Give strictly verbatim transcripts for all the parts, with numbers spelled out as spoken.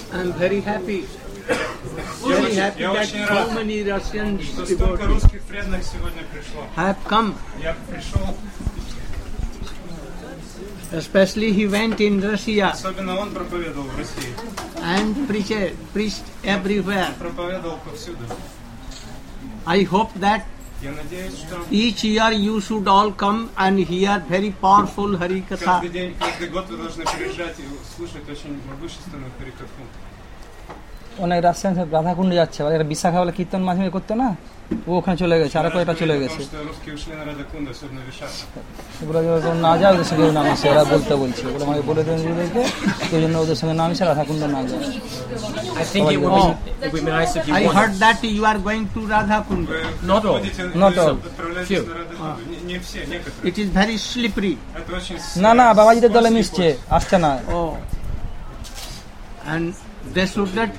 I am very happy. Very happy that so many Russian devotees have come. Especially he went in Russia and preached, preached everywhere. I hope that each year you should all come and hear very powerful Hari Katha. অনেক Russian রাধাকুণ্ডে যাচ্ছে, একটা বিশাখা বলে কীর্তন মাঝে মাঝে করতো না, ও ওখানে চলে গেছে, আরো কয়েকটা চলে গেছে। ওগুলো না যায়, ওদের সঙ্গে নাম আসে, ওরা বলতে বলছে, ওগুলো আমাকে বলে দেন ওদেরকে, ওই জন্য ওদের সঙ্গে নাম এসে রাধাকুণ্ড না যায়। I heard that you are going to Radhakund. Not all. Not all. Few. It is very slippery. না না, বাবাজিদের দলে মিশছে, আসছে না। Oh. And they should not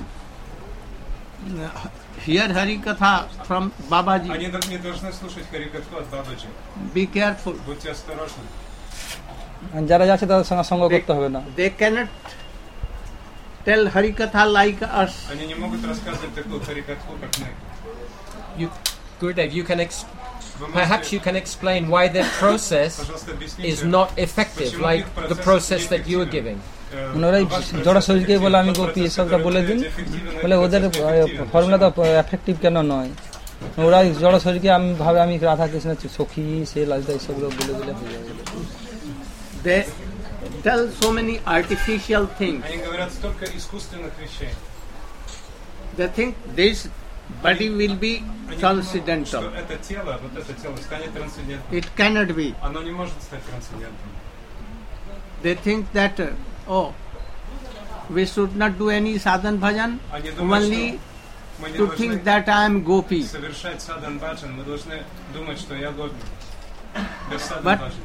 hear Hari Katha from Babaji. Они не должны слушать Харикатху от Бабаджи. Be careful. Будьте осторожны. যারা যাচ্ছে তাদের সঙ্গে সঙ্গ করতে হবে না। They cannot tell Hari Katha like us. Они не могут рассказывать такую Харикатху, как мы. You, Gurudev, you can ex- perhaps you can explain why their process is not effective, like the process that you are giving. ওনারাই জড়া শরীরকে বলে আমি গোপী, এসবটা বলে দিন, বলে ওদের ফর্মুলা তো এফেক্টিভ কেন নয়, ওরা জড়া শরীরকে আমি ভাবে আমি রাধা কৃষ্ণের সখী, সে লালিতা, এসবগুলো বলে দিলে হয়ে যাবে। They tell so many artificial things. Они говорят столько искусственных вещей. They think this body will be transcendental. Что это тело, вот это тело станет трансцендентным. It cannot be. Оно не может стать трансцендентным. They think that uh, oh, we should not do any sadhan bhajan, only to think that I am gopi. Совершать садан баджан, мы должны думать, что я гопи. Без садан But баджан.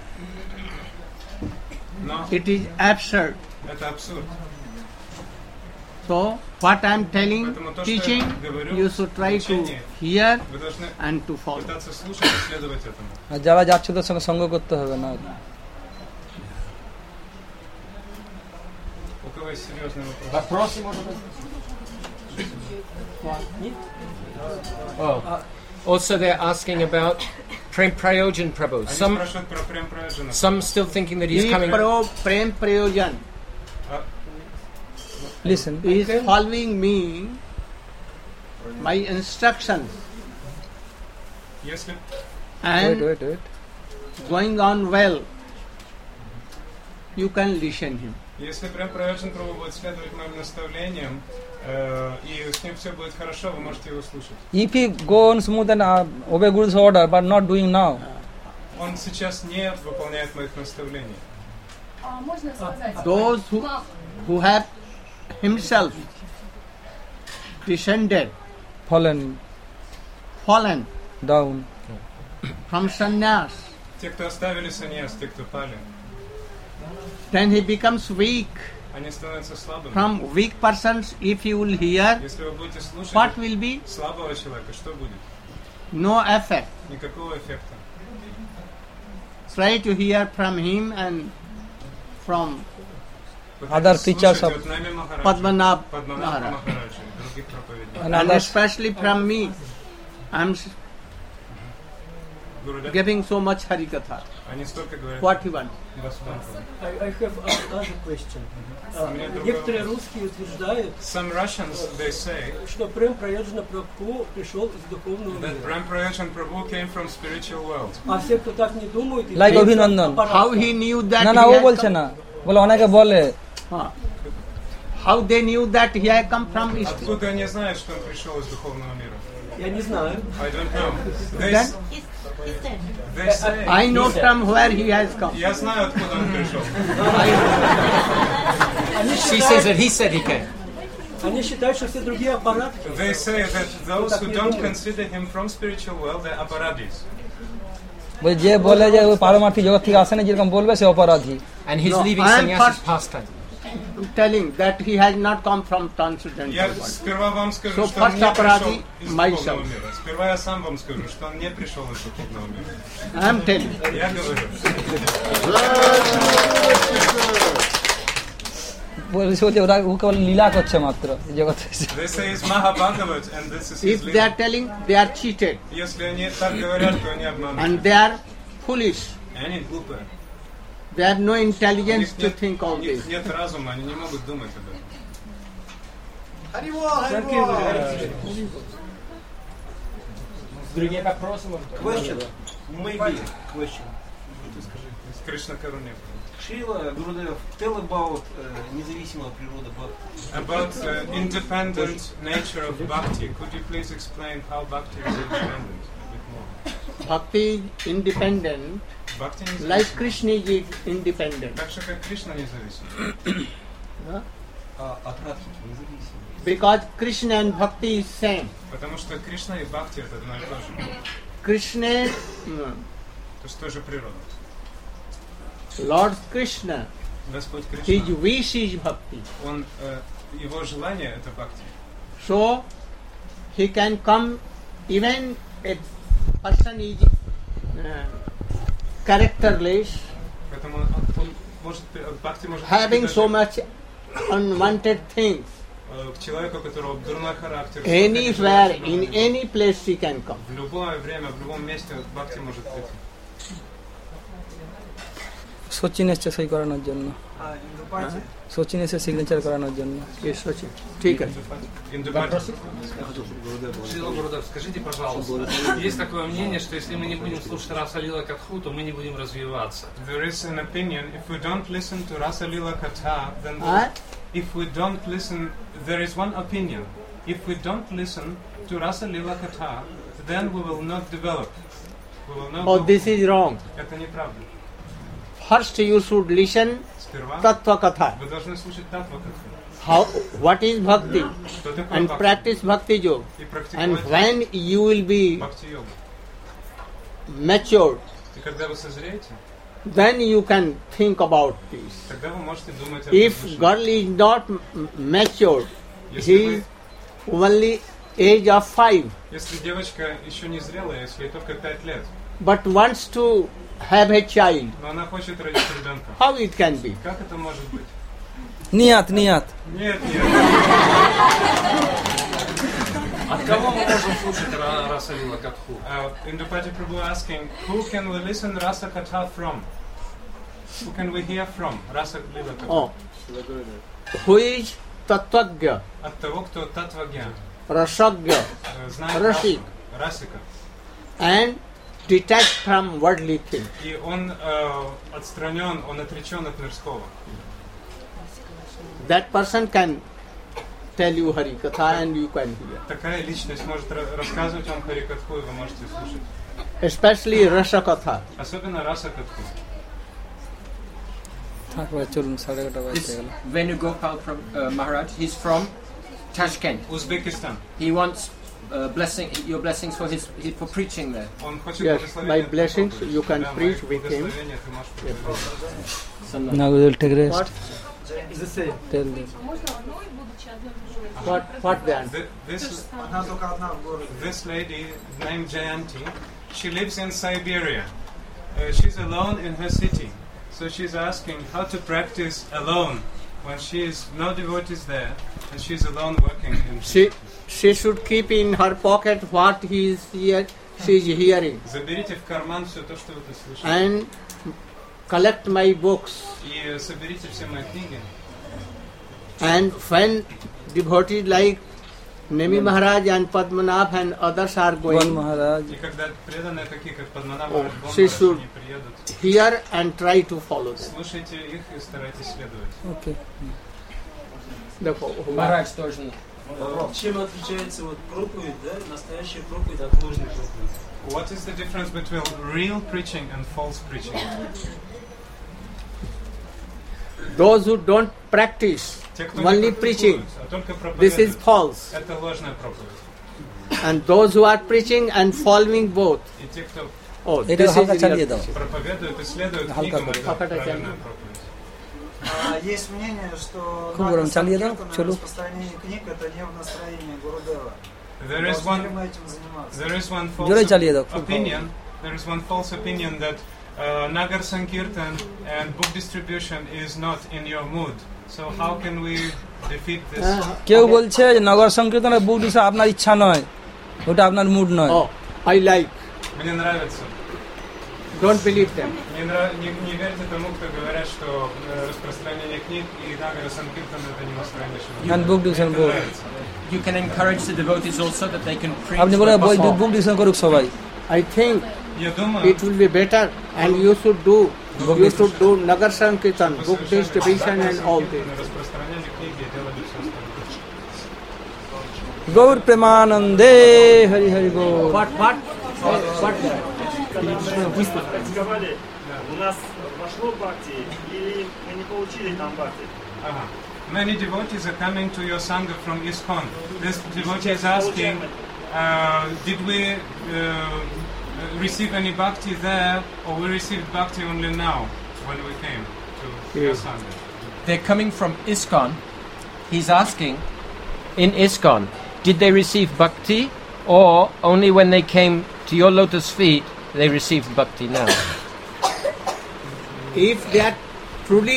Но it is absurd. это абсурд. So what I am telling, Поэтому то, что teaching, я говорю, you should try to учение, hear вы должны and to follow. пытаться слушать и следовать этому. আর যারা যাচ্ছে তাদের সঙ্গে সঙ্গ করতে হবে না। У кого есть серьезный вопрос? Вопросы, может быть? Oh. Also, they're asking about Prem Prayojan Prabhu. Они Some, спрашивают про Прем Праджана. some still thinking that he's coming. Pro Prem Prayojan listen, is following me, my instructions, Если and wait wait wait going on well. You can listen him. Если Прем Праджан Прабху будет следовать моим наставлениям, э, и с ним все будет хорошо, вы можете его слушать. if he go on smooth and uh, obey Guru's order but not doing now, Он сейчас не выполняет моих наставлений. Those who who have himself descended, fallen fallen down, from sannyas, Те, кто оставили саньяс, те, кто пали, then he becomes weak. они становятся слабыми. From weak persons, if you will hear, Если вы будете слушать what will be? слабого человека, что будет? No effect. Никакого эффекта. Try to hear from him and from other teachers of Слушайте, вот Нами Махараджа, Padmanabh Падманабха Maharaj, Махараджа и других проповедников. and and others. especially from me. I am Гурудев, giving so much Harikatha. они столько говорят. What he wants. Господи. I, I have another question. У меня другой Некоторые вопрос. русские утверждают, Some Russians, they say что Прем Праджана Прабху пришел из духовного that мира. Prem Prayojan Prabhu came from spiritual world. А все, кто так не думают, Like Abhinandan. How he knew that না না, he O had বলছে come- না, বলে অনেকে বলে Huh. How they knew that he had come from East? Откуда они знают, что он пришел из духовного мира? я не знаю. I don't know. They, Then they say, I know from where he has come. я знаю, откуда он пришел. Они She says считают, that he said he came. они считают, что все другие аппараты. They say that those who так не don't думают. consider him from spiritual world, they're aparadis. বলে যে বলে যে ওই পারমার্থিক জগৎ থেকে আসে না, যেরকম বলবে সে অপরাধী। And his No, leaving I am sannyas is first- pastime. Telling that he has not come from transcendental Я world. сперва вам скажу, So что он first не aparadi пришел из myself. духовного мира. Сперва я сам вам скажу, что он не пришел из духовного мира. I am telling. Я говорю. বলছে বলছে ওরা ও কেবল লীলা করছে মাত্র এই জগতে। They say it's Mahabhagavat and this is his If they are telling, they are cheated Если они так говорят, то они обманывают. and they are foolish. И они глупые. They have no У intelligence них to нет, think all у них this. нет разума, они не могут думать об этом. Другие вопросы, может быть? Question. Maybe. Question. Кришна Каруне. Шрила Гурудев, tell about uh, независимая природа бхакти. About uh, independent nature of bhakti. Could you please explain how bhakti is independent a bit more? Bhakti is independent, Bhakti is like Krishna is independent. Так же, как Кришна независим. Huh? А от Радхики независимая. Because Krishna and Bhakti is same. Потому что Кришна и Бхакти это одно и то же. Krishna, no, То есть тоже природа. Lord Krishna, Господь his Кришна, wish is Bhakti. он, э, его желание это Бхакти. So, he can come, even a person is uh, characterless, Поэтому он, он может, Бхакти может having прийти so даже, much unwanted things. э, к человеку, у которого дурной характер. Anywhere, in any place he can come. В любое время, в любом месте Бхакти может прийти. Sachin এসছে সই করানোর জন্য, সচিন এসে signature করানোর জন্য। Yes, Sachin. ঠিক আছে। Индубати. Шрила Гурудев, скажите, пожалуйста, есть такое мнение, что если мы не будем слушать Раса Лила Катху, то мы не будем развиваться. There is an opinion, if we don't listen to Rasa Lila Katha, then Huh? if we don't listen, there is one opinion. If we don't listen to Rasa Lila Katha, then we will not develop. We will not Oh, go- this is wrong. Это неправда. First you should listen Сперва Tattva Katha. вы должны слушать Татва Катху. How, what is Bhakti? Что такое And Бхакти? practice Bhakti Yoga. И And практиковать when you will be Бхакти-йогу. matured, И когда вы созреете, then you can think about this. тогда вы можете думать об If этом. girl is not m- matured, Если, he вы, is only age of five, если девочка еще не зрелая, если ей только пять лет, but wants to have a child, но она хочет родить ребенка, how it can be? как это может быть? নিয়াত নিয়াত Нет, нет. От кого мы можем слушать Ра- Раса Лила Катху? Uh, Indupati Prabhu asking, who can we listen Rasa Katha from? Who can we hear from? Rasa Lila Katha. Oh, who is Tattvagya, От того, кто Татвагья, Rasagya, э, знает Расик. Расу, Расика. and detached from worldly things. И он э, отстранен, он отречен от мирского. That person can tell you Hari Katha and you can hear. Такая личность может ра- рассказывать вам Харикатху, и вы можете слушать. Especially Rasa Katha. Особенно Раса Катху. তারপরে চলুন সাড়ে এগারোটা বাজতে This গেল। Venugopal from uh, Maharaj, he's from Tashkent. Узбекистан. He wants uh, blessing, your blessings for his, his for preaching there. Он хочет Yes, благословения by от blessings Бога. you can Да, preach мои with him. благословения ты можешь проповедовать. না will take rest What? Tell them. What? What then? Th- This, this lady named Jayanti, she lives in Siberia. Uh, she's alone in her city. So she's asking how to practice alone when she is no devotees there and she's alone working in She she should keep in her pocket what he is here, she is hearing, Заберите в карман все то, что вы тут слышите. and collect my books. И соберите все мои книги. And when devotees like Nemi Maharaj and Padmanabh and others are বল going, Maharaj И когда преданные такие, как Падманабха, Oh, Бон she Махарадж, should- они приедут, hear and try to follow them. слушайте их и старайтесь следовать. Okay देखो Maharaj должен. Чем отличается вот проповедь, да, настоящая проповедь от ложной проповеди? What is the difference between real preaching and false preaching? those who don't practice Те, кто only не preaching, практикуют, а только this is проповедуют, false. это ложная проповедь. And those who are preaching and following both, И те, кто oh, এটা this is হালকা real চালিয়ে দাও। preaching. проповедуют и следуют Халка книгам, говорит. это Халка правильная тянет. проповедь. А, Есть мнение, что खूब गरम चलिए ना, Санкиртана, चलो। распространение книг это не в настроении Гурудева. There is Должны ли one мы этим заниматься? There is one জোরে false চালিয়ে দাও খুব ভালো। opinion. There is one false opinion that uh, Nagar Sankirtan and book distribution is not in your mood. So how can we defeat this? কেউ বলছে যে নগর সংকীর্তনের বুক দিছে আপনার ইচ্ছা নয়, ওটা আপনার মুড নয়। Oh, I like. Мне нравится. Don't believe them. Не, нрав... не, не верьте тому, кто говорят, что э, распространение книг и Нагара Санкиртан это не настроение. And book division book. You can encourage the devotees also that they can preach. আপনি বলে বই বুক ডিভিশন করুক সবাই। I think Я думаю, it will be better, and you should do. You should do Nagar Sankirtan, book distribution, and all this. распространение книги и делали все остальное. Gour প্রেমানন্দে Hari Hari Gour. What? What? What? Практиковали, у нас вошло бхакти или мы не получили там бхакти? Ага. Many devotees are coming to your sangha from ISKCON. This devotee is asking, uh, did we uh, receive any bhakti there, or we received bhakti only now when we came to your sangha? They're coming from ISKCON. He's asking, in ISKCON, did they receive bhakti, or only when they came to your lotus feet they received bhakti now? If they are truly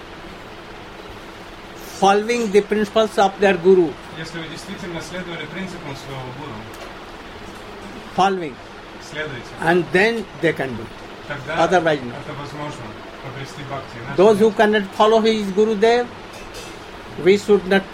following the principles of their guru, Если вы действительно следовали принципам своего гуру, following, следуйте, and then they can do. тогда Otherwise no. это возможно обрести бхакти. Иначе Those who нет. cannot follow his Gurudev, we should not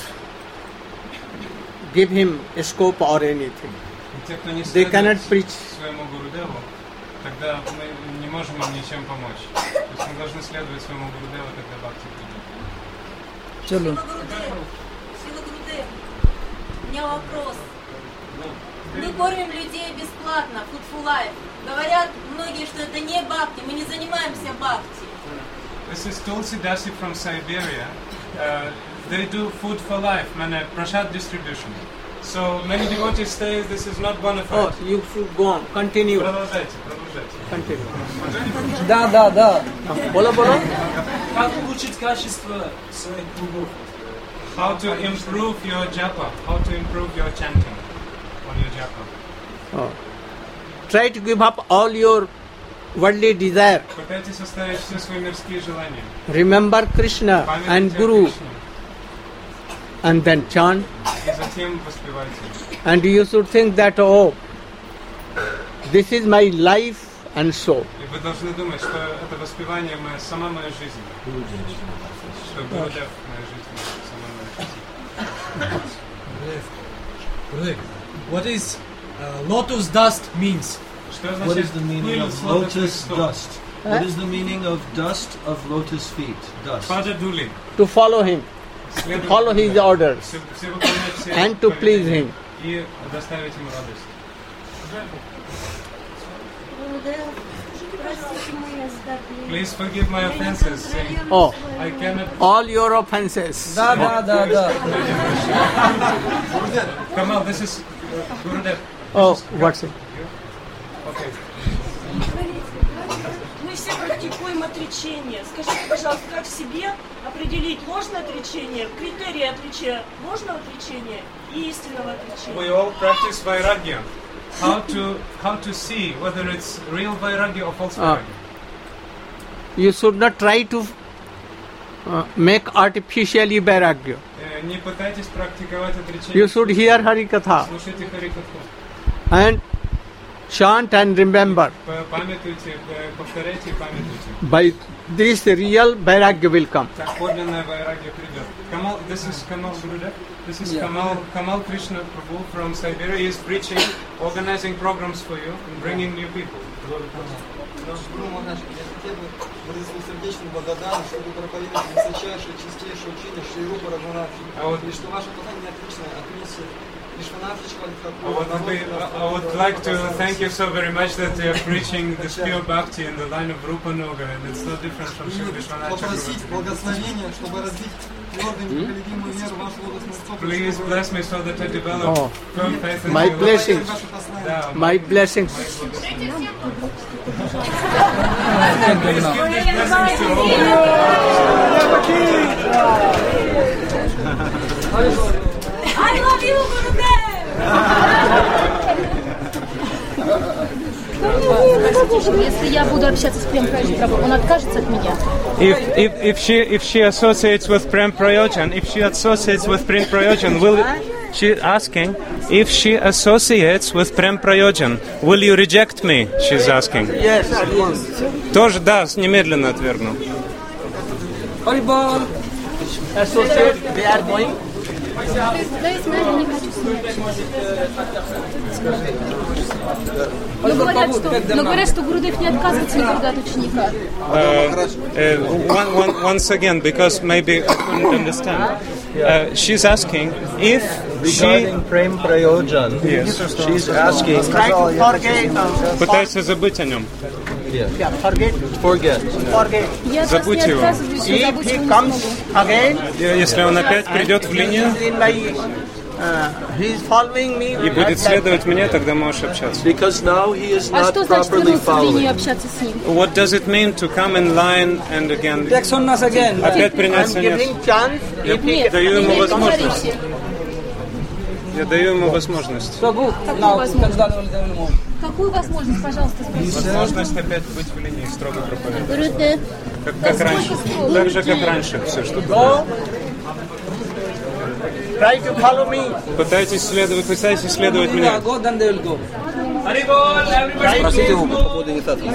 give him a scope or anything. И те, кто не They cannot следует preach. своему гурудеву, тогда мы не можем им ничем помочь. То есть мы должны следовать своему гурудеву, тогда бхакти придет. চলুন। Сила Гурудев, у меня вопрос. Мы кормим людей бесплатно, Food for Life. Говорят многие, что это не бхакти, мы не занимаемся бхакти. This is Tulsi Dasi from Siberia. Uh, they do food for life, man, prasad distribution. So many devotees say this is not bona Oh, fide. you should go on. Continue. Продолжайте, продолжайте. Continue. Да, да, да। Bolo, bolo. Как улучшить качество своих кругов? How to improve your japa, how to improve your chanting on your japa. Oh. Try to give up all your worldly desire. Пытайтесь оставить все свои мирские желания. Remember Krishna and Памятуйте о Guru, Кришне. and then chant. И затем воспевайте. And you should think that, oh, this is my life and soul. И вы должны думать, что это воспевание моя, сама моя жизнь. Что Гурудев моя жизнь, сама моя жизнь. What is uh, lotus dust means? Что What значит is the meaning пыль of с лотосных lotus стоп? dust? What is the meaning of dust of lotus feet? Dust. Пада дули. To follow him, to Следовать follow his Гурудеву. orders, Все- все выполнять все and to повеления please him. И доставить ему радость. Please forgive my offenses. Saying, Oh, I cannot. all your offenses. Да, да, да, да. Kamal, this is uh, Gurudev. Oh, what's it? Okay. Мы все практикуем отречение. Скажите, пожалуйста, как себе определить, можно отречение, критерии отличия, можно отречение и истинного отречения? We all practice vairagya. How to how to see whether it's real vairagya or false Ah. vairagya. You should not try to uh, make artificially vairagya. Э, Не пытайтесь практиковать отречение. You should hear Harikatha Слушайте Харикатху. and chant and remember. П- Памятуйте, э, повторяйте и памятуйте. By this real vairagya will come. Так подлинная vairagya придет. Kamal, this is Kamal Gurudev. This is Yeah. Kamal Kamal Krishna Prabhu from Siberia. He is preaching, organizing programs for you, and bringing new people. Наш Гуру Махарадж, я хотел бы выразить сердечную благодарность, что вы проповедуете высочайшее, чистейшее учение Шри Рупа Рагунатхи. А вот- И что ваше послание отлично от миссии Вишванатхи I Швальхакура. would, be, I would like to thank you so very much that you are preaching this pure bhakti in the line of Rupa Nuga, and it's no different from Shri Vishwanath Попросить Chakravarti. благословения, чтобы развить твердую непоколебимую веру в вашу лотосную стопу. Please bless me so that I develop Oh. firm faith in My you. blessings. Да, My blessings. Please give these blessings to all. I love you, Gurudev! Если я буду общаться с Прем Прабhu, он откажется от меня? If, if, if she if she associates with Prem Prayojan, if she associates with Prem Prayojan, will she asking if she associates with Prem Prayojan, will you reject me? She's asking. Yes, at once. Тоже да, немедленно отвергну. Харибол. Associate, they are going. Но говорят, что, но говорят, что Гурудев не отказывается никогда от ученика. Uh, uh, one, one, once again, because maybe I couldn't understand. Uh, she's asking if regarding she... Prem Prayojan, yes. She's asking... Try to forget. Пытается забыть о нем. Yeah, forget. Forget. Forget. Забудь его. If he comes again, если он опять придет в линию и будет следовать мне, тогда можешь общаться. Because now he is А not что значит properly вернуться в линию и following. общаться с ним? What does it mean to come in line and again? Text on us again. Опять принять сонет. Я даю ему возможность. Я даю ему возможность. Какую возможность? Какую возможность, пожалуйста, спросите? Возможность опять быть в линии, строго проповедовать. Как, как раньше. Так же, как раньше. Все, что было. try to follow me. Пытайтесь следовать, пытайтесь следовать мне. Go, then they will go. Спросите его по поводу инициации.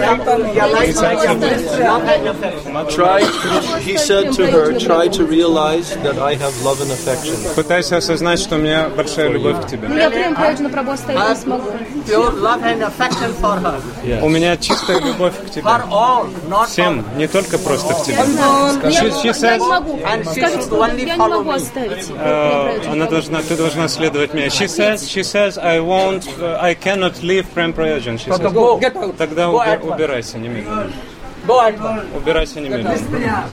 Try, he said to her, try to realize that I have love and affection. Пытайся осознать, что у меня большая любовь к тебе. Ну, я прям Праджна Прабху оставить не смогу. Pure love and affection for her. У меня чистая любовь к тебе. For all, not Всем, не только просто к тебе. Я, She, she я says, не могу. Скажите, я не могу оставить. uh, она должна, ты должна следовать мне. She says, she says, I won't, uh, I cannot leave Prem Prayojan. She says, Go. тогда уби- убирайся немедленно. Go at once. Убирайся немедленно.